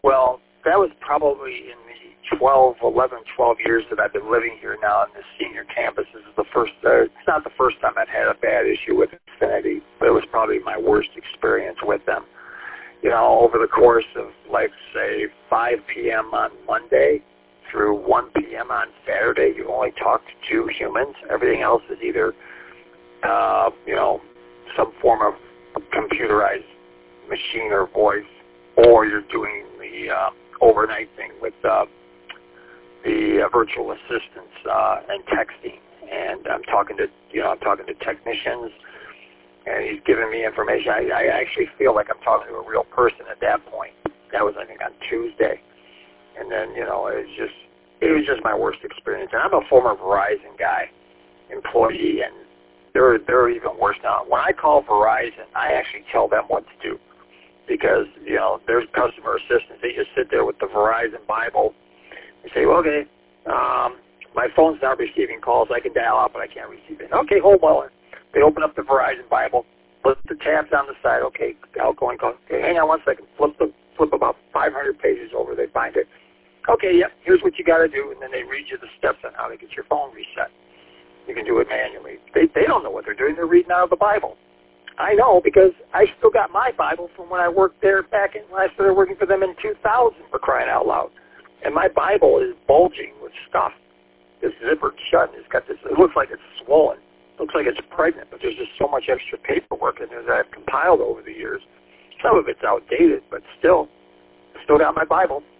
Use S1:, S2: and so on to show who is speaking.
S1: Well, that was probably in the 12 years that I've been living here now on this senior campus. This is the first, it's not the first time I've had a bad issue with Xfinity, but it was probably my worst experience with them. You know, over the course of, like, say, 5 p.m. on Monday through 1 p.m. on Saturday, you only talk to 2 humans. Everything else is either, you know, some form of computerized machine or voice, or you're doing the overnight thing with the virtual assistants and texting. And I'm talking to technicians, and he's giving me information. I actually feel like I'm talking to a real person at that point. That was, I think, on Tuesday. And then, you know, it was just my worst experience. And I'm a former Verizon guy, employee, and they're even worse now. When I call Verizon, I actually tell them what to do, because, you know, there's customer assistants. They just sit there with the Verizon Bible and say, well, okay, my phone's not receiving calls. I can dial out, but I can't receive it. Okay, hold on. They open up the Verizon Bible, flip the tabs on the side. Okay, outgoing calls. Okay, hang on one second. Flip about 500 pages over. They find it. Okay, yep, here's what you got to do, and then they read you the steps on how to get your phone reset. You can do it manually. They don't know what they're doing. They're reading out of the Bible. I know, because I still got my Bible from when I worked there when I started working for them in 2000, for crying out loud. And my Bible is bulging with stuff. It's zippered shut, and it's got this, it looks like it's swollen. It looks like it's pregnant, but there's just so much extra paperwork in there that I've compiled over the years. Some of it's outdated, but still got my Bible.